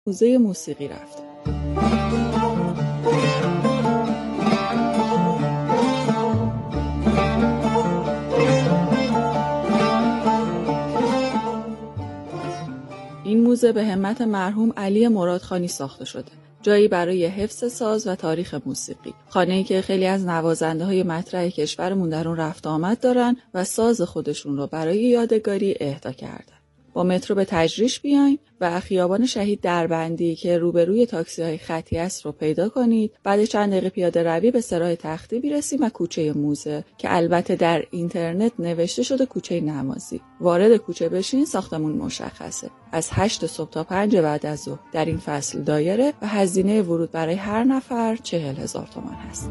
موزه موسیقی رفتیم. این موزه به همت مرحوم علی مرادخانی ساخته شده. جایی برای حفظ ساز و تاریخ موسیقی. خانه‌ای که خیلی از نوازنده‌های مطرح کشورمون در اون رفت آمد دارن و ساز خودشون رو برای یادگاری اهدا کردن. با مترو به تجریش بیاین و خیابان شهید دربندی که روبروی تاکسی‌های خطی است رو پیدا کنید. بعد چند دقیقه پیاده روی به سراح تختی میرسیم و کوچه موزه که البته در اینترنت نوشته شده کوچه نمازی. وارد کوچه بشین، ساختمون مشخصه. از 8 صبح تا 5 بعد از ظهر در این فصل دایره و هزینه ورود برای هر نفر 40,000 تومان هست.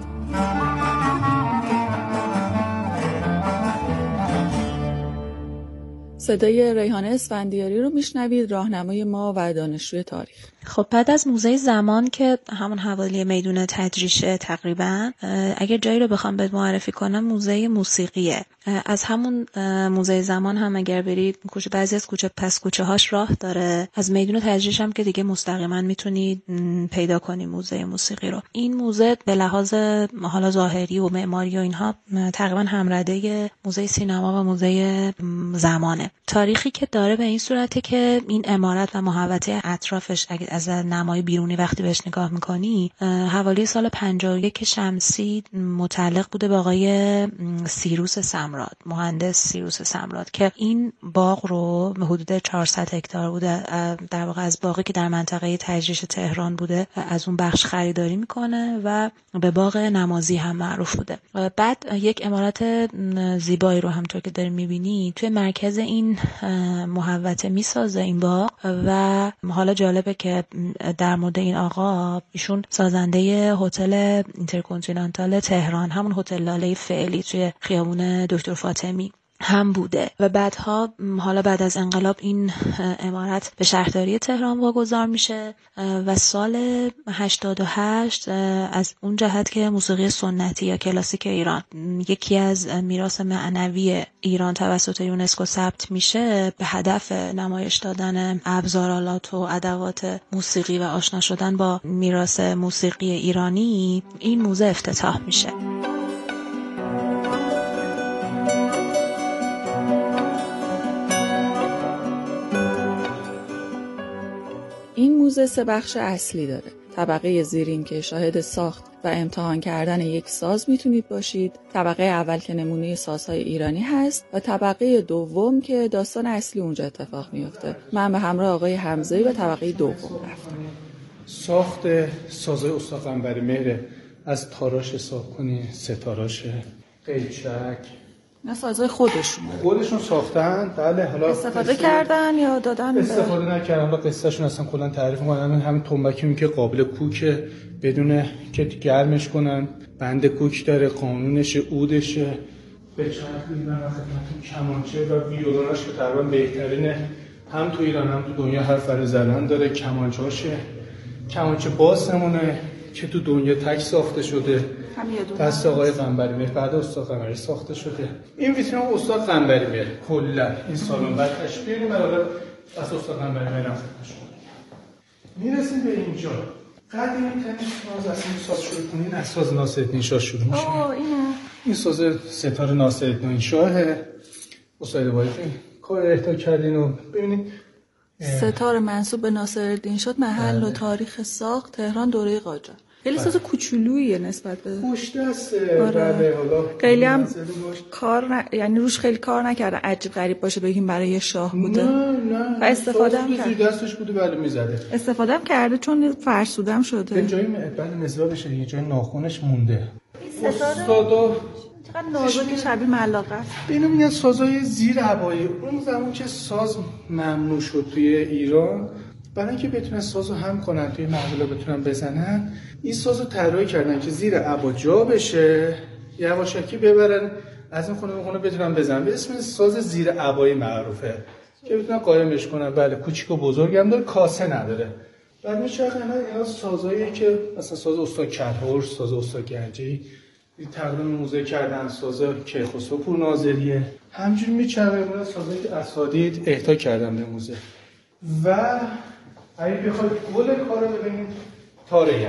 صدای ریحانه اسفندیاری رو میشنوید، راهنمای ما و دانشجوی تاریخ. خب بعد از موزه زمان که همون حوالی میدون تجریشه تقریبا، اگر جایی رو بخوام بهت معرفی کنم موزه موسیقیه. از همون موزه زمان هم اگر برید بعضی از کوچه هاش راه داره. از میدون تجریش هم که دیگه مستقیما میتونید پیدا کنی موزه موسیقی رو. این موزه به لحاظ حالا ظاهری و معماری و اینها تقریبا همرده موزه سینما و موزه زمانه. تاریخی که داره به این صورته که این عمارت و محوطه اطرافش اگه از نمای بیرونی وقتی بهش نگاه میکنی، حوالی سال 51 شمسی متعلق بوده به آقای سیروس سمراد، مهندس سیروس سمراد، که این باغ رو به حدود 400 هکتار بوده، در واقع از باغی که در منطقه تجریش تهران بوده از اون بخش خریداری میکنه و به باغ نمازی هم معروف بوده. بعد یک عمارت زیبایی رو همونطور که داریم میبینی توی مرکز این محوطه میسازه این باغ. و حالا جالبه که در مورد این آقا، ایشون سازنده هتل اینترکنتیننتال تهران، همون هتل لاله فعلی توی خیابون دکتر فاطمی هم بوده و بعدها حالا بعد از انقلاب این عمارت به شهرداری تهران واگذار میشه و سال 88 از اون جهت که موسیقی سنتی یا کلاسیک ایران یکی از میراث معنوی ایران توسط یونسکو ثبت میشه، به هدف نمایش دادن ابزارالات و ادوات موسیقی و آشنا شدن با میراث موسیقی ایرانی این موزه افتتاح میشه. این موزه 3 بخش اصلی داره. طبقه زیرین که شاهد ساخت و امتحان کردن یک ساز میتونید باشید، طبقه اول که نمونه سازهای ایرانی هست و طبقه دوم که داستان اصلی اونجا اتفاق میفته. من به همراه آقای حمزه‌ای به طبقه دوم رفتم. ساخت سازهای استاد قنبری مهر از تاراش حساب کنی، ستاراش، قیچک، نه سازهای خودشون ساختن. بله، حالا استفاده کردن یا دادن؟ استفاده نکردن. حالا قصهشون اصلا کلا تعریف می‌کنن. همین تنبکی که قابل کوکه بدون که گرمش کنن، بند کوک داره، قانونش، عودشه، به چرخ میدن خدمتتون، کمانچه و ویولوناش که تقریبا بهترینه هم تو ایران هم تو دنیا، هر فر زدن داره. کمانچه باز نمونه که تو دنیا تک ساخته شده، دست آقای قنبری مهر، بعد استاد قنبری ساخته شده. این ویترین استاد قنبری مهر کلا این سالن بعد تشبیه برای از استاد قنبری مهر رفتن میرسیم به اینجا. قدیم تنش از این ساز شروع کنین، از ساز ناصرالدین شاه شروع میشه. این ساز ستار ناصرالدین شاه استاد وایفی کار اهدا کردین و ببینید ستار منسوب به ناصرالدین شاه، محل و تاریخ ساخت تهران دوره قاجار. خیلی ساز کوچولوییه نسبت به خوش دسته. بله، حالا خیلی هم یعنی روش خیلی کار نکردن عجیب غریب باشه بگیم برای شاه بوده. نه و استفاده هم کرده، دستش بوده، بله میزده. استفاده هم کرده چون فرسودم شده. به جای بعد مزرابش یه جای ناخنش مونده. استادا چقدر نازک شبیه ملاقه. اینو میگن سازهای زیر عبایی. اون زمان که ساز ممنوع شد توی ایران، برای اینکه بتونن سازو هم کنن توی محفلا بتونن بزنن، این سازو طراحی کردن که زیر عبا جا بشه، یواشکی ببرن از این خونه به خونه بتونن بزنن. به اسم ساز زیر عبایی معروفه که بتونن قایمش کنن. بله، کوچیک و بزرگ هم داره، کاسه نداره. بعد میچرخن اینا سازایی که مثلا ساز استاد کدهر، ساز استاد گنجی تقدیم موزه کردن، ساز کیخسرو پورناظریه، همجوری میچرخن. سازایی که اساتید اهدا کردن به موزه. و اگه بخواید گل کارو ببینید تار یحیی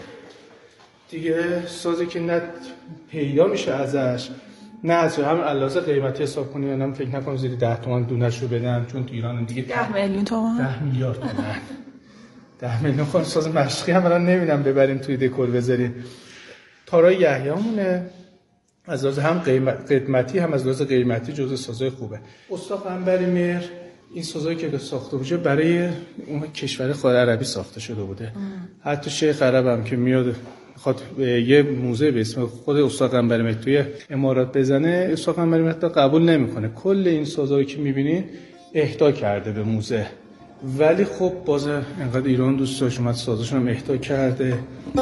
دیگه سازی که نه پیدا میشه ازش نه از همین علاوه قیمتی حساب کنی یا من فکر نکنم زیر 10 تومن دونه‌ش رو بدن چون تو ایران دیگه 10 میلیون تومان 10 میلیارد تومان 10 میلیون خون ساز مشقی هم الان نمیدونم ببریم توی دکور بذاریم. تارای یحیی‌مونه از لحاظ هم قیمتی هم از لحاظ قیمتی جزو سازهای خوبه. استاد قنبری مهر این سازایی که ساخته بوده برای اون کشور خارج عربی ساخته شده بوده. حتی شیخ عرب هم که میاد خاطر یه موزه به اسم خود استاد قنبری مهر توی امارات بزنه، استاد قنبری مهر قبول نمیکنه. کل این سازایی که میبینید اهدا کرده به موزه، ولی خب باز انقدر ایران دوست داشت اومد سازشون هم اهدا کرده.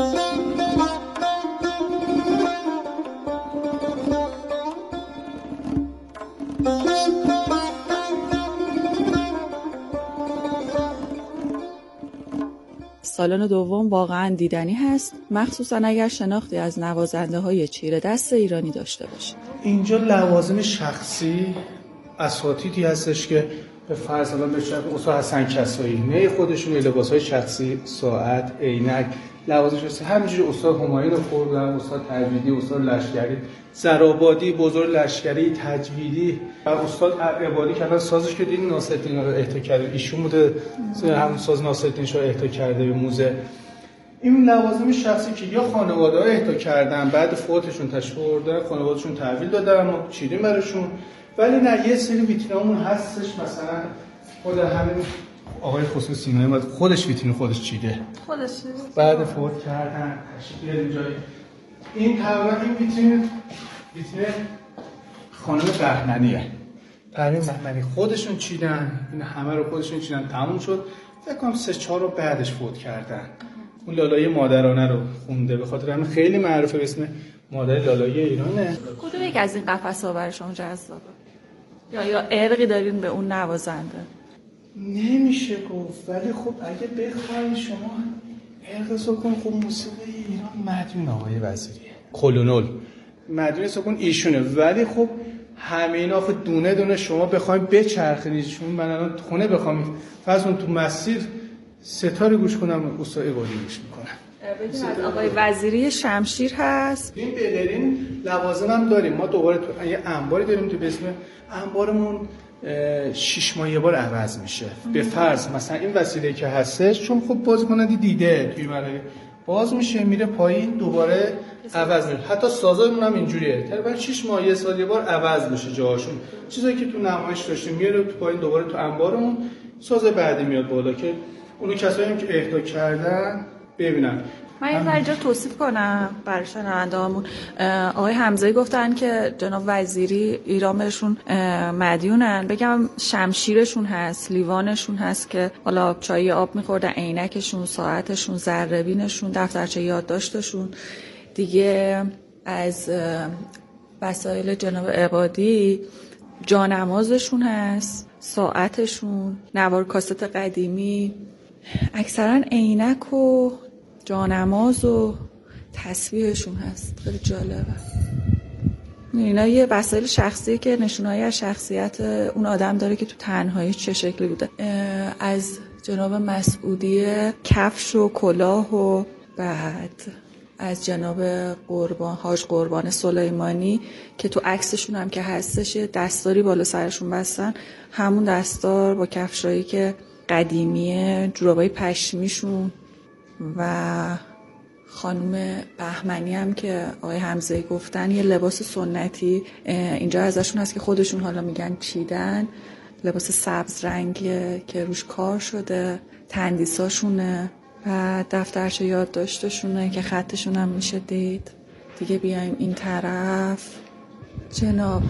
سالن دوم واقعا دیدنی هست، مخصوصا اگر شناختی از نوازنده های چیره دست ایرانی داشته باشید. اینجا لوازم شخصی اساتیدی هستش که به فرض الان بشه استاد حسن کسایی نه خودشون لباس‌های شخصی، ساعت، عینک، لوازم شخصی همینجوری استاد همایون رو خوردن، استاد تجویدی، استاد لشکری، زرآبادی، بزرگ لشکری، تجویدی و استاد عبادی که الان سازش که دیدین ناصرالدین رو اهدا کرده، ایشون بوده همون ساز ناصرالدین رو اهدا کرده به موزه. این لوازم شخصی که یا خانواده‌ها اهدا کردن بعد فوتشون تشریف بردن خانواده‌شون تحویل دادن ما چیدیم براشون، ولی نه یه سری ویترینامون هستش مثلا خود همین آقای خسرو سینایی اومد خودش ویترین خودش چیده بعد فوت کردن تشریف بیاریم جایی. این تقریبا این ویترین خانم بهمنیه، پروین بهمنی خودشون چیدن، این همه رو خودشون چیدن، تموم شد. فکر کنم 3-4 رو بعدش فوت کردن. اون لالای مادرانه رو خونده، به خاطر همین خیلی معروفه به اسم مادر لالایی ایرانه. کدوم یک از این قفس‌ها برای شما جذابه؟ یا ارقی دارین به اون نوازنده؟ نمیشه گفت، ولی خب اگه بخواید شما ارق سکون خب موسیقی ایران مدیون آقای وزیریه، کلونول مدیون سکون ایشونه، ولی خب همه اینا خب دونه دونه شما بخواید بچرخونید، چون من الان خونه بخوام فرض کن تو مسیر ستاره گوش کنم استاد عبادی گوش میکنم. ببین از آقای وزیری شمشیر هست. این بلرین لوازم هم داریم ما، دوباره تو یه انباری داریم تو به اسم انبارمون 6 ماه یه بار عوض میشه. به فرض مثلا این وسیله که هستش چون خب بازیکنان دیده توی برای باز میشه میره پایین دوباره عوض میشه. حتی سازایمون هم اینجوریه، تقریبا 6 ماه یه سال یه بار عوض میشه جاهاشون. چیزایی که تو نمایش داشتیم میره تو پایین دوباره تو انبارمون، ساز بعدی میاد بالا که اونو کسایی هم که اهدا کردن ببینن. من یه ذره توصیف کنم برای شنونده‌هامون. آقای حمزه‌ای گفتن که جناب وزیری ایران بهشون مدیونن. بگم شمشیرشون هست، لیوانشون هست که حالا چای آب می‌خوردن، عینکشون، ساعتشون، ذره‌بینشون، دفترچه یادداشتشون. دیگه از وسایل جناب عبادی جانمازشون هست، ساعتشون، نوار کاست قدیمی، اکثرا عینک و جانماز و تسبیحشون هست. خیلی جالبه. اینا یه وسایل شخصیه که نشونهایی از شخصیت اون آدم داره که تو تنهایی چه شکلی بوده. از جناب مسعودی کفش و کلاه و بعد از جناب حاج قربان سلیمانی که تو عکسشون هم که هستش دستاری بالا سرشون بستن، همون دستار با کفشایی که قدیمیه، جورابای پشمیشون. و خانم بهمنی هم که آقای حمزه‌ای گفتن یه لباس سنتی اینجا ازشون هست که خودشون حالا میگن چیدن، لباس سبز رنگیه که روش کار شده، تندیساشونه و دفترچه یادداشتشونه که خطشون هم میشه دید. دیگه بیایم این طرف، جناب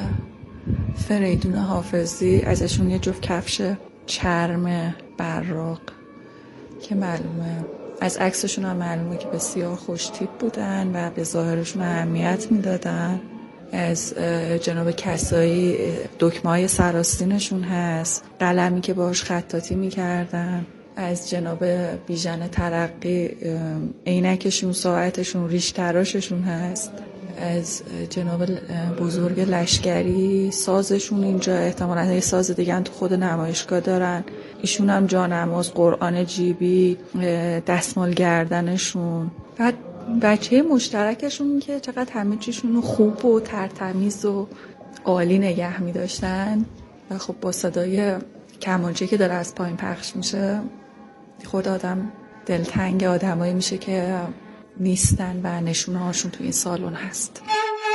فریدون حافظی ازشون یه جفت کفش چرم براق که معلومه از عکسشون هم معلومه که بسیار خوش تیپ بودن و به ظاهرشون اهمیت میدادن. از جناب کسایی دکمه‌های سراستینشون هست، قلمی که باهاش خطاطی میکردن. از جناب بیژن ترقی عینکشون، ساعتشون، ریش تراششون هست. از جناب بزرگ لشکری سازشون اینجا، احتمالاً یه ساز دیگه تو خود نمایشگاه دارن. ایشون هم جانماز، قرآن جیبی، دستمال گردنشون. بعد بچه مشترکشون که چقدر همه چیشون خوب و ترتمیز و عالی نگه می داشتن و خب با صدای کمانچه که داره از پایین پخش میشه خود آدم دلتنگ آدمایی میشه که نیستن و نشونه هاشون تو این سالن هست.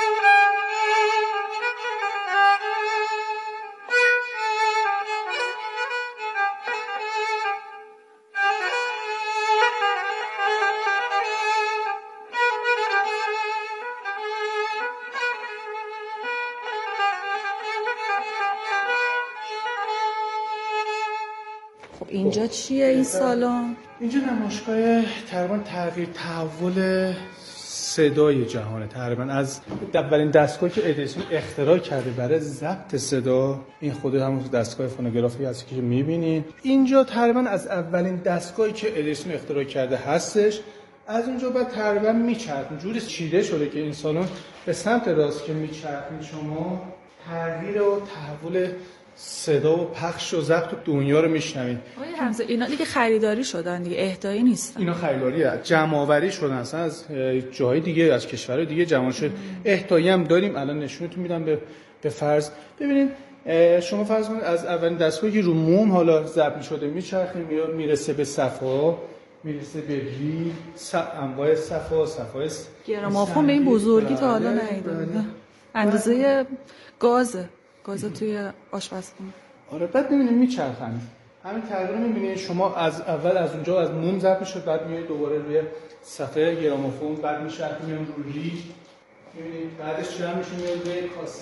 اینجا چیه این سالن؟ اینجا نمایشگاه تقریبا تغییر تحول صدای جهانه. تقریبا از اولین دستگاهی که ادیسون اختراع کرده برای ضبط صدا، این خود همون دستگاه فونوگرافی هست که می‌بینین. اینجا تقریبا از اولین دستگاهی که ادیسون اختراع کرده هستش. از اونجا بعد تقریبا میچرخه، جوری چیده شده که این سالن به سمت راست که میچرخید شما تغییر و تحول صدا و پخش و ضبط دنیا رو میشنوید. آقای حمزه اینا دیگه خریداری شدن دیگه، اهدایی نیستن. اینا خریداریه، جمع آوری شدن اصلا از جای دیگه، از کشورهای دیگه جمع شده. اهدایی هم داریم، الان نشونتون میدم به فرض. ببینید شما فرض کنید از اولین دستگاهی که رو موم حالا ضبط شده میچرخه میرسه به صفا، میرسه به ری، انواع صفای گرامافون به این بزرگی تا حالا ندیده. اندازه گاز توی آشپزخونه. آره بعد می‌بینید میچرخن. همین تغییر می‌بینید شما از اول از اونجا از موم ضبط شد، بعد میاد دوباره روی صفحه گرامافون، بعد میچرخه میاد رو ری. می‌بینید بعدش چی میشه؟ میاد روی کاست.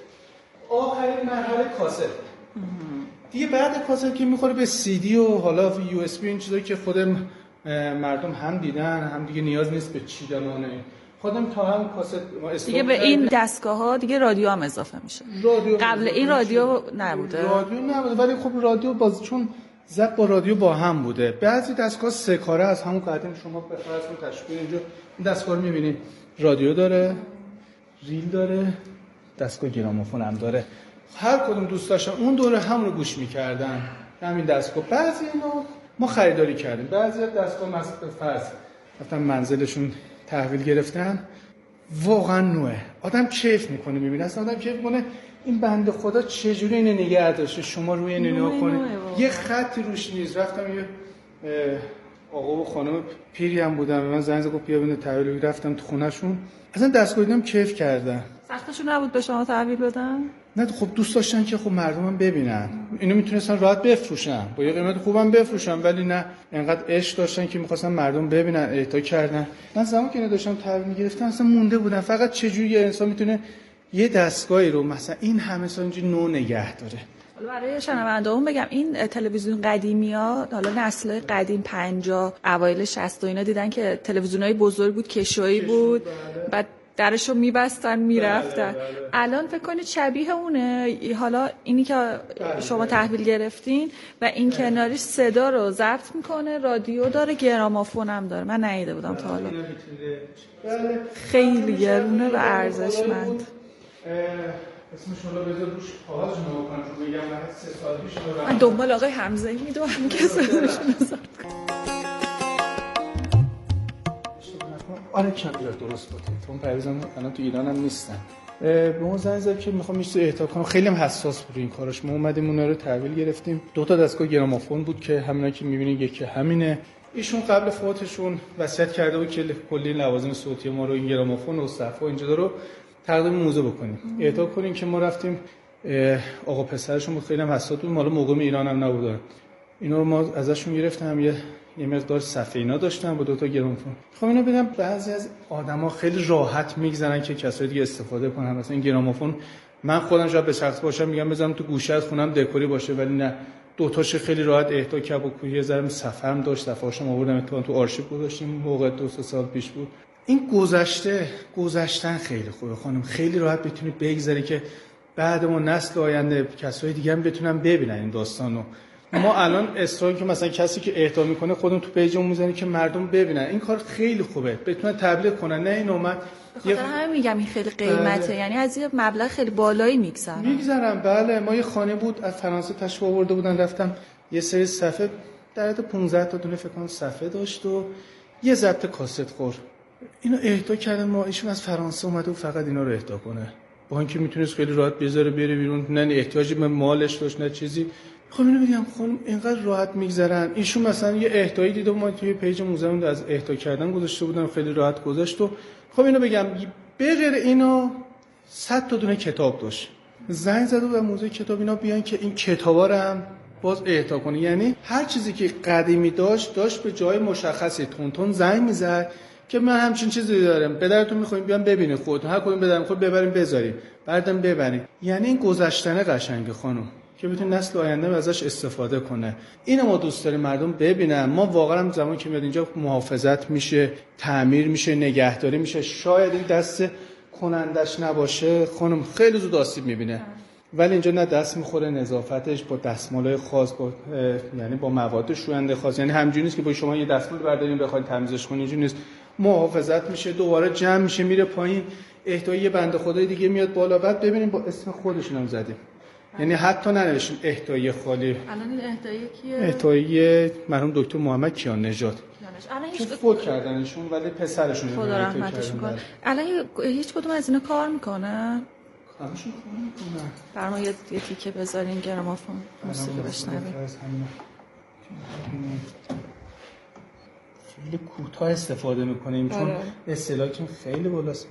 آخرین مرحله کاست. دیگه بعد کاست که میخوره به سی دی و حالا یو اس بی، این چیزایی که خود مردم هم دیدن، هم دیگه نیاز نیست به چیدن اون. خودم تا هم کاست دیگه به این دستگاه‌ها دیگه رادیو هم اضافه میشه. قبل این رادیو نبوده. ولی خب رادیو باز چون ضبط با رادیو با هم بوده. بعضی دستگاه سه کاره از همون قدیم شما به فرض کنید تشبیه اینجا این دستگاه رو می‌بینید، رادیو داره، ریل داره، دستگاه گرامافون هم داره. هر کدوم دوست داشتن اون دوره هم رو گوش می‌کردن. همین دستگاه بعضی اینا ما خریداری کردیم. بعضی دستگاه مثلا به فرض رفتن منزلشون تحویل گرفتن، واقعا نوعه. آدم کیف میکنه میبینه، اصلا آدم کیف میکنه این بنده خدا چجوری اینو نگه داشته. شما روی اینو نگاه کنید، یه خطی روش نیست. رفتم یه آقا و خانم پیری هم بودن، من زنگ زدم گفت بیا ببین تحویل، رفتم تو خونه‌شون، اصلا دستگاه دیدم کیف کردن. سختشون نبود به شما تحویل بدن؟ نه خب دوست داشتن که خب مردمم ببینن، اینو میتونستن راحت بفروشن، با یه قیمت خوبم بفروشن، ولی نه انقدر عشق داشتن که می‌خواستن مردم ببینن، اهدا کردن. من زمانی که اینو داشتم تحویل می‌گرفتم اصلا مونده بودم فقط چجوری یه انسان میتونه یه دستگاهی رو مثلا این همه سال اینجوری نو نگه داره. حالا برای شنونده‌هام بگم این تلویزیون قدیمی‌ها، حالا نسل قدیم 50 اوایل 60 و اینا دیدن که تلویزیونای بزرگ بود، کشویی بود، بعد درشو میبستن میرفتن. الان فکر کنید شبیه اونه. حالا اینی که شما تحویل گرفتین و این کناریش صدا رو ضبط میکنه، رادیو داره، گرامافون هم داره. من ندیده بودم تا حالا. خیلی گرونه و ارزشمند. اسمش حالا بذار روش کاغذ نو کنم، چون میگم من 3 سال پیش من دنبال آقای حمزه‌ای میدوام که صداشون رو ضبط کنه. آره کم درست بود. اون پرویزم الان تو ایران هم نیستن. به اون زنگ زد که میخوام یه چیزی اهدا کنم، خیلی هم حساس بود این کاراش. ما اومدیم اونا رو تحویل گرفتیم. 2 تا دستگاه گرامافون بود که همینا که میبینید یکی همینه. ایشون قبل فوتشون وصیت کرده بود که کلی لوازم صوتی ما رو این گرامافون و صفحه اینجا رو تقدیم موزه بکنیم، اهدا کنیم. که ما رفتیم آقا پسرشون بود، خیلی هم حساس بود، مال موقع ایران هم نبودن. اینا رو ما ازشون گرفتم، یه مقدار صفحه اینا داشتن با 2 تا گرامافون. خب اینو بگم بعضی از آدما خیلی راحت میگذرن که کسای دیگه استفاده کنن. مثلا این گرامافون من خودم شاید به شخص باشم میگم بذارم تو گوشه از خونم دکوری باشه، ولی نه، 2 تاش خیلی راحت اهدا کرد. با یه ذره صفحه هم داشت، صفحه‌اشو آوردم تو آرشیو گذاشتیم، موقع 2 سال پیش بود. این گذشتن خیلی خوبه خانم، خیلی راحت بتونی بگذری که بعد ما نسل آینده کسای دیگه هم بتونن ببینن این داستانو. ما الان اصرار که مثلا کسی که اهدا میکنه خودمون تو پیجمون میذاریم که مردم ببینن، این کار خیلی خوبه، بتونن تبلیغ کنن. نه این اومد بخاطر همین میگم این خیلی قیمته. بله. یعنی از یه مبلغ خیلی بالایی میگذرن. بله. ما یه خانه بود از فرانسه تشریف آورده بودن، رفتم یه سری صفحه در حد 15 تا دونه فکر کنم صفحه داشت و یه ضبط کاست خور. اینو اهدا کردن، ما ایشون از فرانسه اومده و فقط اینا رو اهدا کنه، با اینکه میتونست خیلی راحت بذاره بره بیرون، نه احتیاجی به مالش داشت نه چیزی. خب اینو بگم خانم اینقدر راحت میگذرن. ایشون مثلا یه اهدایی دیدم ما توی پیج موزه از اهدا کردن گذاشته بودن، خیلی راحت گذاشت. و خب اینو بگم به غیر اینا 100 تا دونه کتاب داشت. زنگ زد و موزه کتاب اینا بیان که این کتابا رو هم باز اهدا کنه. یعنی هر چیزی که قدیمی داشت به جای مشخصی تون زنگ میزد که من همچین چیزی دارم، پدرتون میخوایم بیان ببینه، خودتون هر کدوم بداریم خود ببریم بذاریم بعدم ببریم. یعنی این گذشتن قشنگه خانم که بتون نسل آینده ازش استفاده کنه. اینو ما دوست داریم مردم ببینن. ما واقعا زمانی که میاد اینجا محافظت میشه، تعمیر میشه، نگهداری میشه. شاید این دست کنندش نباشه خانم خیلی زود آسیب میبینه، ولی اینجا نه دست میخوره، نظافتش با دستمالای خاص، با یعنی با مواد شوینده خاص، یعنی همینجوری نیست که با شما یه دستمال بردارین بخواید تمیزش کنین، اینجوری نیست. محافظت میشه، دوباره جمع میشه، میره پایین، اهدای بنده خدای دیگه میاد بالا. بعد ببینیم با اسم خودشون هم زدیم، یعنی حتی ننوشتیم اهدای خالی. الان این اهدای کیه؟ اهدای مرحوم دکتر محمد کیان نژاد الان که فوت کردنشون، ولی پسرشون خدا رحمتش کنه. الان هیچ کدوم از اینا کار میکنه؟ همشون کار میکنن. برام یه تیکه بذارین گرامافون موسیقی بشنویم. خیلی کوتاه استفاده میکنیم چون اصطلاحاتون خیلی بالاست.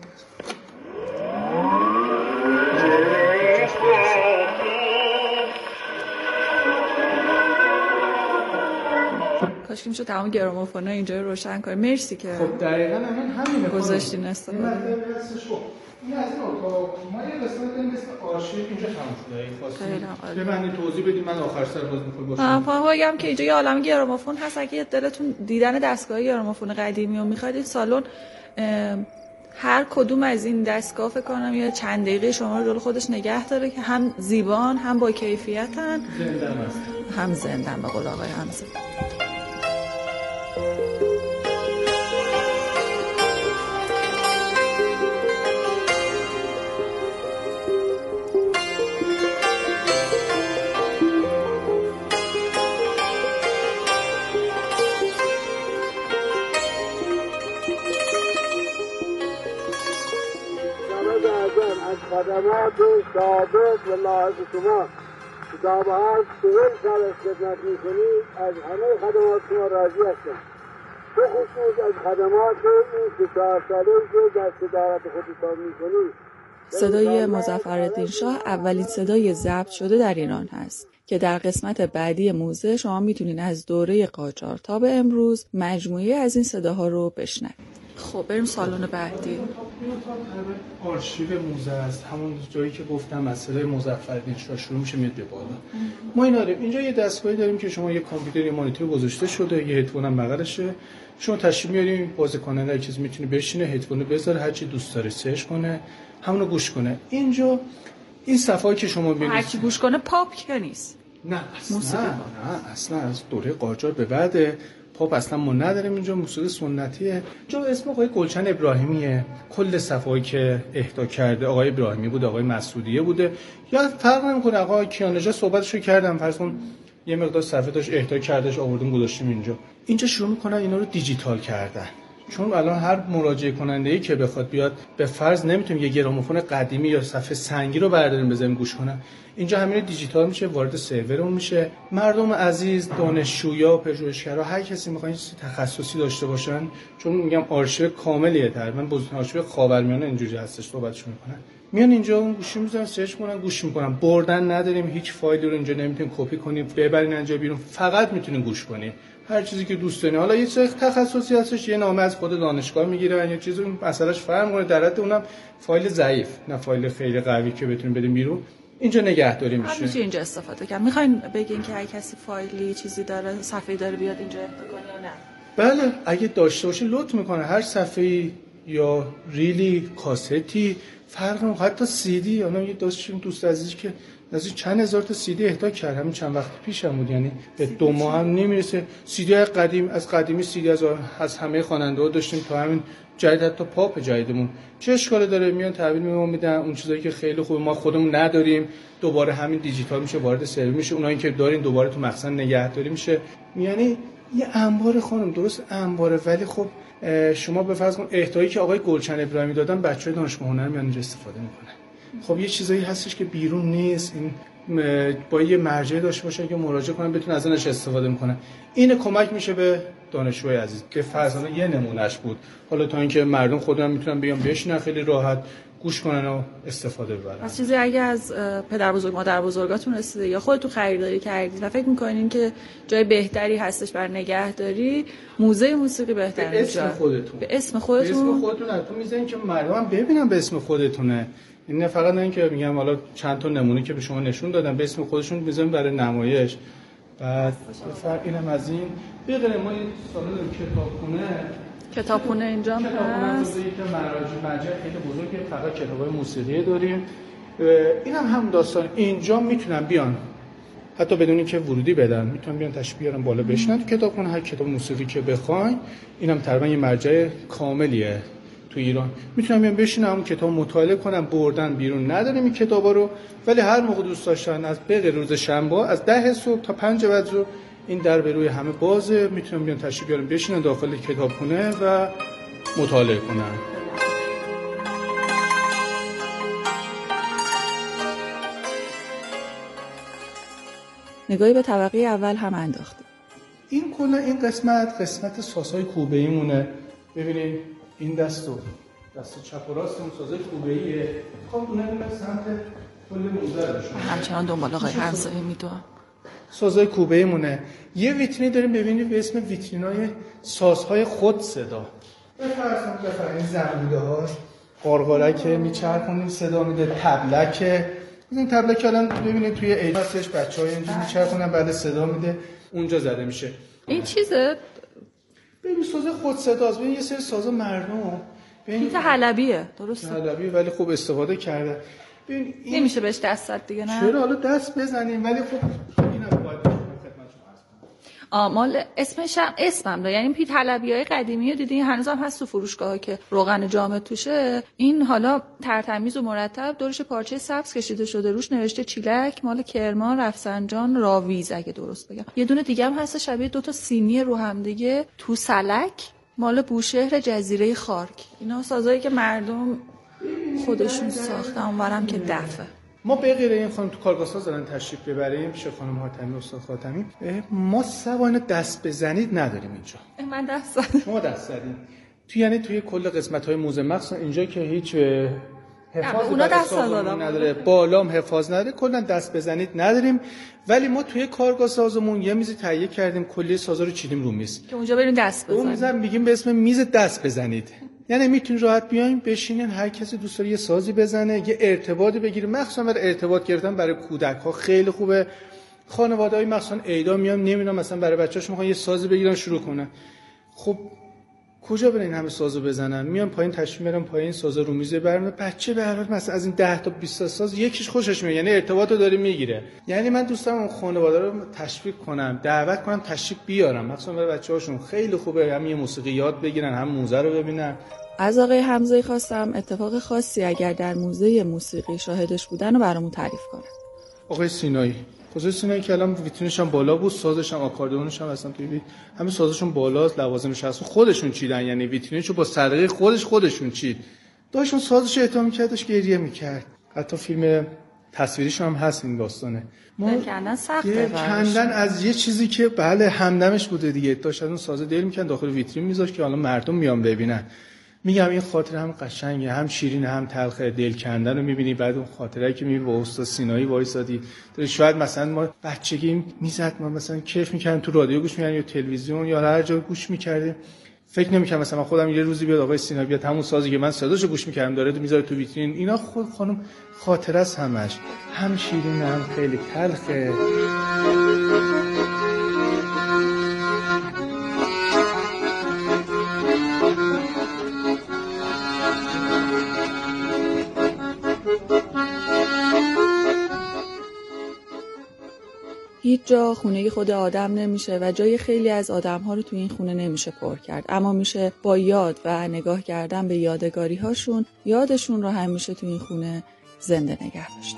کاش که میشه تمام گرامافونا اینجا رو روشن کنیم. مرسی که خب دقیقاً همین گذاشتین استفاده. این از این اتاق ما یه قسمت داریم مثل آرشیو اینجا تموم شده. ببندید توضیح بدید، من آخر سر باز میخوام باشم. بگم که اینجا یه عالمه گرامافون هست. اگه دلتون دیدن دستگاه گرامافون قدیمی رو میخواید، این سالن هر کدوم از این دستگاه فکر کنم یا چند دقیقه شما رو جلو خودش نگه داره که هم زیبان، هم با کیفیتن، هم زندن به قول آقای حمزه. خدمات ثابت و لاحق شما کتاب‌ها 40 سال خدمت می‌کنید، از همه خدمات شما راضی هستم، به خصوص از خدمات این 4 ساله که در صدارت خودتان می‌کنید. صدای مظفرالدین شاه اولین صدای ضبط شده در ایران هست که در قسمت بعدی موزه شما میتونین از دوره قاجار تا به امروز مجموعه از این صداها رو بشنوید. خب بریم سالن بعدی. آرشیو موزه است، همون جایی که گفتم از صدای مظفرالدین شاه شروع میشه میاد به بالا. ما اینا داریم. اینجا یه دستگاهی داریم که شما یه کامپیوتر، یه مانیتور گذاشته شده، یه هدفون هم بغلشه. شما تشریف میارین، بازیکننده هر چیز میتونه بشینه، هدفون بذاره، هر چی دوست داره سرچ کنه، همونو گوش کنه. اینجا این صفحه‌ای که شما میبینید هر کی گوش کنه پاپ که نیست. نه اصلا از دوره قاجار به بعد پاپ اصلا ما نداریم. اینجا موسیقی سنتیه. اینجا اسم آقای گلچن ابراهیمیه. کل صفحه‌ای که اهدا کرده آقای ابراهیمی بود، آقای مسعودیه بوده، یا فرق نمی‌کنه. آقای کیان نژاد صحبتشو کردم، فرض کن یه مقدار صفحه داشت اهدا کردش آوردیم گذاشتیم اینجا شروع می‌کنن اینا رو دیجیتال کردن. چون الان هر مراجعه کننده‌ای که بخواد بیاد، به فرض نمیتونیم یه گرامافون قدیمی یا صفحه سنگی رو برداریم بذاریم گوش کنه. اینجا همین دیجیتال میشه، وارد سرورمون میشه. مردم عزیز، دانشجویا، پژوهشگرا، هر کسی میخواد تخصصی داشته باشن، چون میگم آرشیو کاملیه، تقریبا بزرگترین آرشیو خاورمیانه اینجوری هستش، صحبتشون میکنن. میان اینجا اون گوشی میذارن، سرچ کنن، گوش میکنن. بردن نداریم، هیچ فایلی رو اینجا نمیتونین کپی کنین ببرین اینجا بیرون، فقط میتونین گوش کنین هر چیزی که دوست دارین. حالا یه چیز تخصصی هستش، یه نامه از خود دانشگاه میگیرن، یه چیزی مسئلهش فرق میکنه، در حد اونم فایل ضعیف، نه فایل خیلی قوی که بتونین بدین بیرون. اینجا نگهداری میشه. میشه اینجا استفاده کنم. میخواین بگین که هر کسی فایلی چیزی داره، صفحه‌ای داره، بیاد اینجا اهدا کنه یا نه؟ بله، اگه داشته باشه لطف میکنه. هر صفحه‌ای یا ریلی، کاستی، فرق نمیکنه، حتی سی دی. الان یه دوست عزیزی که نزدیک چند هزار تا CD اهدا کرد، همین چند وقت پیشم بود، یعنی به 2 ماه هم نمیرسه. CD قدیم از قدیمی CD از همه خواننده‌ها داشتیم تا همین جدید، حتی پاپ جدیدمون. چه اشکالی داره؟ میان تحویل میدن اون چیزایی که خیلی خوبه ما خودمون نداریم، دوباره همین دیجیتال میشه وارد سرور میشه، اونایی که دارین دوباره تو مخزن نگهداری میشه. یعنی یه انبار خانم، درست انباره، ولی خب شما به فرض کن اهدایی که آقای گلچن ابراهیمی دادن بچهای دانشگاه هنر میان اینجا استفاده میکنن. خب یه چیزایی هستش که بیرون نیست، این با یه مرجع داشته باشن که مراجعه کنن بتونن از اونش استفاده میکنن. این کمک میشه به دانشجوی عزیز که فرضاً یه نمونهش بود. حالا تا اینکه مردم خودشون میتونن بیان بشینن خیلی راحت گوش کنن و استفاده ببرن. از چیزی اگه از پدر بزرگ مادر بزرگاتون رسیده یا خودتون خریداری کردید و فکر میکنین که جای بهتری هستش برای نگهداری، موزه موسیقی بهتره. به اسم خودتون. به اسم خودتون. به اسم خودتون تو میذارین که مردم ببینن به اسم خودتونه. این نه فقط نه اینکه میگم حالا چند تا نمونه که به شما نشون دادم، به اسم خودشون میذاریم برای نمایش. بعد فرق اینم از این بغیر ما این سالن کتابخونه اینجا هم هست. که مرجع خیلی بزرگه، فقط کتابای موسیقی داریم. اینم هم داستان اینجا میتونن بیان حتی بدون اینکه ورودی بدن، میتونن بیان تشریف بیارن بالا بشینن تو کتابخونه، هر کتاب موسیقی که بخواین. اینم تقریبا یه مرجع کاملیه تو ایران، میتونن بیان بشینن اون کتاب مطالعه کنن، بردن بیرون نداریم این کتابا رو، ولی هر موقع دوست داشتن از بغیر روز شنبه از 10 صبح تا 5 بعد ظهر این در به روی همه بازه، میتونن بیان تشریف بیارن بشینن داخل کتابخونه و مطالعه کنن. نگاهی به طبقه اول هم انداختیم. این کلا این قسمت سازهای کوبه‌ای مونه. ببینید این دست چپ و راست اون سازهای کوبه‌ایه. خب اونم سمت کل موزه رو همچنان دنبال آقای همزایی میدونم. سازهای کوبه‌ای مونه. یه ویترینی داریم ببینید به اسم ویترینای سازهای خود صدا. بفرمایید زنبوده ها، قارقارک میچرخونیم صدا میده، تبلک. این تبلک الان ببینید توی عید هستش، بچه‌ها اینجوری میچرخونن بعد صدا میده اونجا زده میشه. این چیزه ببین ساز خود صداست. ببین یه سری ساز مردم پیت حلبیه، درسته؟ حلبیه ولی خب استفاده کرده. ببین نمیشه بهش دست زد دیگه، نه؟ چرا حالا دست بزنیم، ولی خب اینم باید مال اسمم داره، یعنی پیت حلبیای قدیمی رو دیدین هنوزم هست تو فروشگاه‌ها که روغن جامد توشه. این حالا ترتمیز و مرتب دورش پارچه سبز کشیده شده، روش نوشته چیلک مال کرمان رفسنجان راویز اگه درست بگم. یه دونه دیگه هم هست شبیه 2 تا سینی رو هم دیگه تو سلک مال بوشهر جزیره خارک. اینا سازایی که مردم خودشون ساختن، اونورم که دفه. ما به غیر این خانم تو کارگاه ساز دارن تشریف ببریم پیش خانم حاتمی استاد خاتمی، ما سوانه دست بزنید نداریم اینجا. من دست زدم. شما دست زدین. یعنی توی کل قسمت‌های موزه مخصوصا اینجا که هیچ حفاظی نداره، بالام حفاظ نداره، کلا دست بزنید نداریم. ولی ما توی کارگاه سازمون یه میز تهیه کردیم، کلی سازا رو چیدیم رو میز که اونجا بریم دست بزنید. اون میز میگیم به اسم میز دست بزنید. یعنی میتونید راحت بیاین بشینین، هر کسی دوست داره یه سازی بزنه، یه ارتباطی بگیره. مخصوصا برای ارتباط گرفتن برای کودک‌ها خیلی خوبه. خانواده‌های مثلا عیدا میان نمیدونم مثلا برای بچه‌هاش میخوان یه سازی بگیرن شروع کنن. خب کجا برین همه سازو بزنن؟ میان پایین تشریف میارن پایین سازا رو میز برام. بچه به هر حال مثلا از این 10 تا 20 تا ساز یکیش خوشش میاد، یعنی ارتباطو داره میگیره. یعنی من دوست دارم اون خانواده رو تشویق کنم، دعوت کنم تشریف بیارم، مثلا برای بچه‌هاشون خیلی خوبه هم یه موسیقی یاد بگیرن، هم موزه رو ببینن. از آقای حمزه‌ای خواستم اتفاق خاصی اگر در موزه موسیقی شاهدش بودن رو برامون تعریف کنن. آقای سینایی که الان ویترینش هم بالا بود، سازش هم آکاردئونش هم اصلا توی همه سازشون بالاست، لوازمش هست خودشون چیدن، یعنی ویترینشو با سلیقه خودشون چید. داشت اون سازش احترام می‌کرد، داشت گریه می‌کرد. حتی فیلم تصویریش هم هست این داستانه. کندن سخته، کندن از یه چیزی که بله همدمش بوده دیگه، داشت اون سازه دل می‌کرد داخل ویترین می‌ذاشت که حالا مردم میان ببینن. میگم این خاطره هم قشنگه، هم شیرین هم تلخه. دل کندن رو می‌بینی، بعد اون خاطره که می‌بینی با استاد سینایی وایسادی، شاید مثلا ما بچگی میزد، ما مثلا کیف می‌کردیم تو رادیو گوش می‌کردیم یا تلویزیون یا هر جا گوش می‌کردیم، فکر نمی‌کردم مثلا خودم یه روزی بیاد آقای سینایی بیاد همون سازی که من صداشو گوش می‌کردم داره میذاره تو ویترین. اینا خود خانم خاطره است، همش هم شیرین هم خیلی تلخه. هیچ جا خونه خود آدم نمیشه و جای خیلی از آدم‌ها رو توی این خونه نمیشه پر کرد، اما میشه با یاد و نگاه کردن به یادگاری‌هاشون یادشون رو همیشه توی این خونه زنده نگه داشت.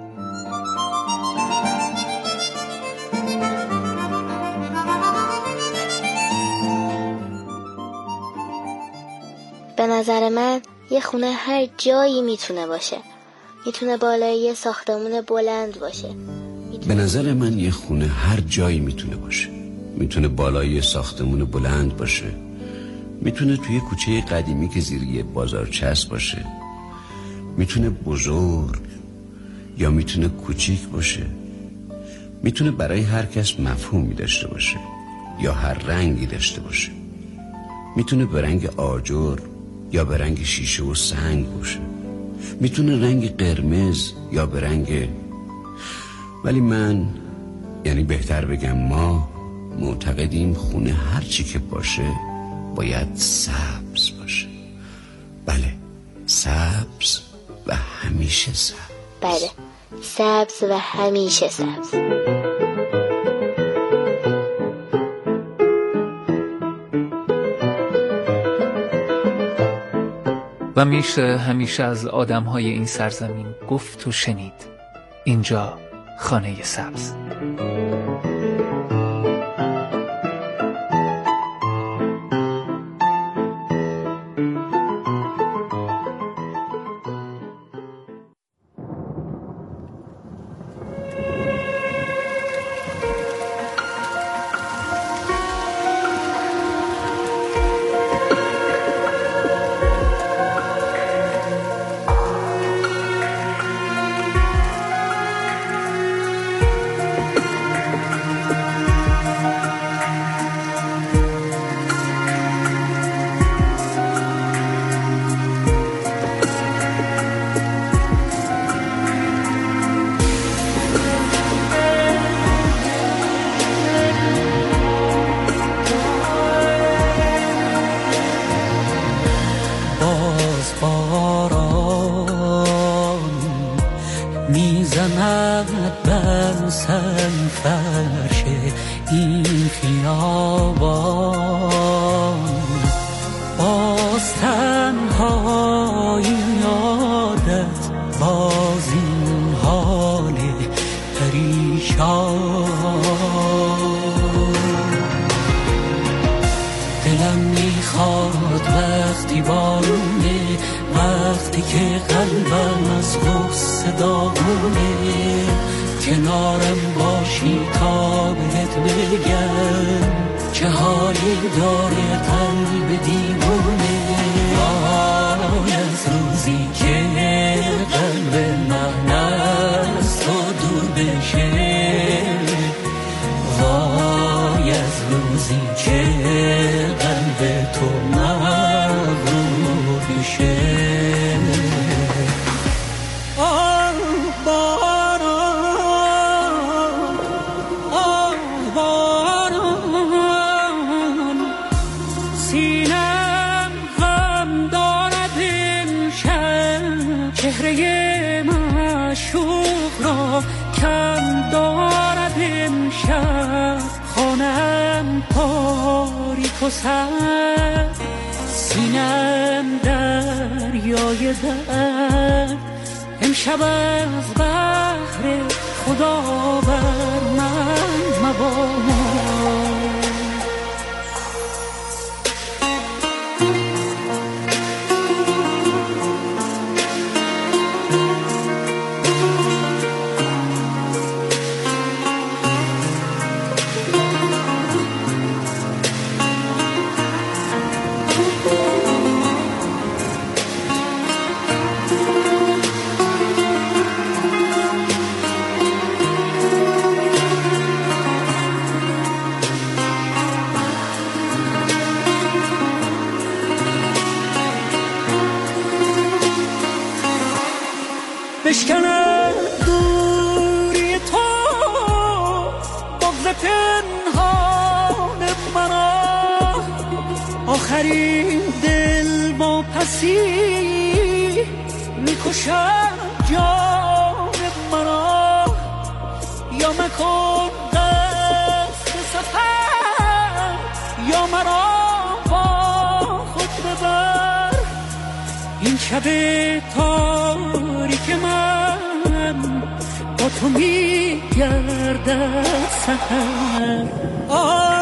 به نظر من یه خونه هر جایی میتونه باشه. میتونه بالای یه ساختمون بلند باشه. به نظر من یه خونه هر جایی میتونه باشه. میتونه بالای یه ساختمون بلند باشه. میتونه توی کوچه قدیمی که زیر یه بازارچسب باشه. میتونه بزرگ یا میتونه کوچیک باشه. میتونه برای هر کس مفهومی داشته باشه یا هر رنگی داشته باشه. میتونه به رنگ آجر یا به رنگ شیشه و سنگ باشه. میتونه رنگ قرمز یا به رنگ، ولی من، یعنی بهتر بگم ما، معتقدیم خونه هر چی که باشه باید سبز باشه. بله، سبز و همیشه سبز. بله، سبز و همیشه سبز. و میشه همیشه از آدم‌های این سرزمین گفت و شنید اینجا خانه سبز. سینم دریای درد امشب از بحر خدا بر من مباد. بشکنم دوری تو بغض پنهان مرا، آخرین دل با پسی میکشم جان مرا. یا مکن قصد سفر یا مرا با خود ببر. این شب تاریک من با تو میگردد سحر.